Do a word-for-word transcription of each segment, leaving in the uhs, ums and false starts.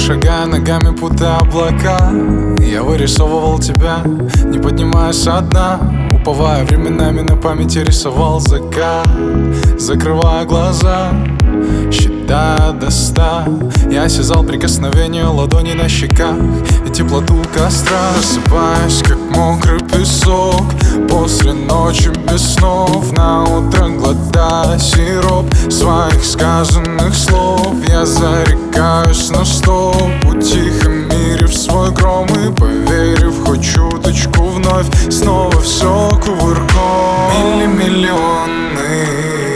шагая ногами, путая облака, я вырисовывал тебя, не поднимаясь со дна, уповая временами на памяти рисовал закат. Закрывая глаза, считая до ста, я осязал прикосновение ладони на щеках и теплоту костра. Просыпаюсь, как мокрый песок после ночи без снов, на утро глотая сироп своих сказанных слов. Я зарекаюсь на стоп, утихомирив свой гром и поверив хоть чуточку вновь, снова все кувырком. Милли-миллионы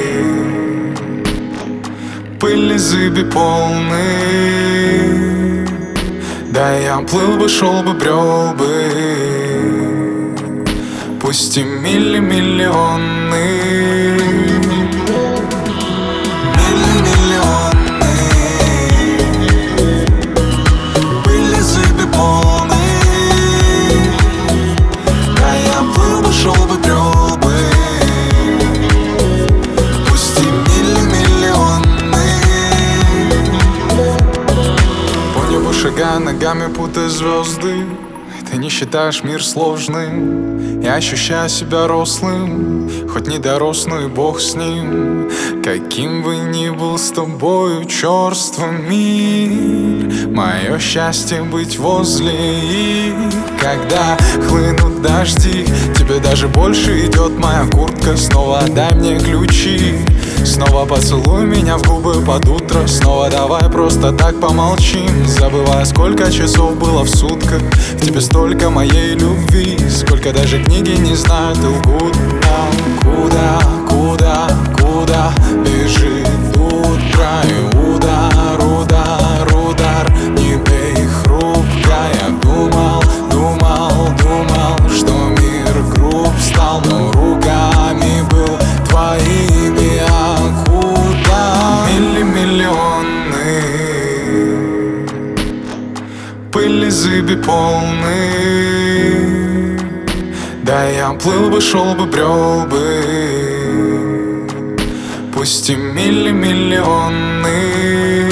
пыли зыби полны, да я плыл бы, шел бы, брел бы, пусть и милли-миллионы. Милли-миллионы пыли зыби полны, да я плыл бы, шел бы, брел бы, пусть и милли-миллионы. Шагая ногами, путая звезды, ты не считаешь мир сложным. Я ощущаю себя рослым, хоть не дорос, но и бог с ним. Каким бы ни был с тобою черствым мир, мое счастье быть возле их. Когда хлынут дожди, тебе даже больше идет моя куртка. Снова отдай мне ключи, снова поцелуй меня в губы под утро. Снова давай просто так помолчим, забывая, сколько часов было в сутках. В тебе столько моей любви, сколько даже книги не знают и лгут нам. Куда, куда, куда бежит утро и удар, удар, удар. Не бей хрупко, я думал, думал, думал, что мир груб стал, но руками был твоими. А куда? Милли-миллионы пыли зыби полны, да я плыл бы, шел бы, брел бы, пусть и милли-миллионы.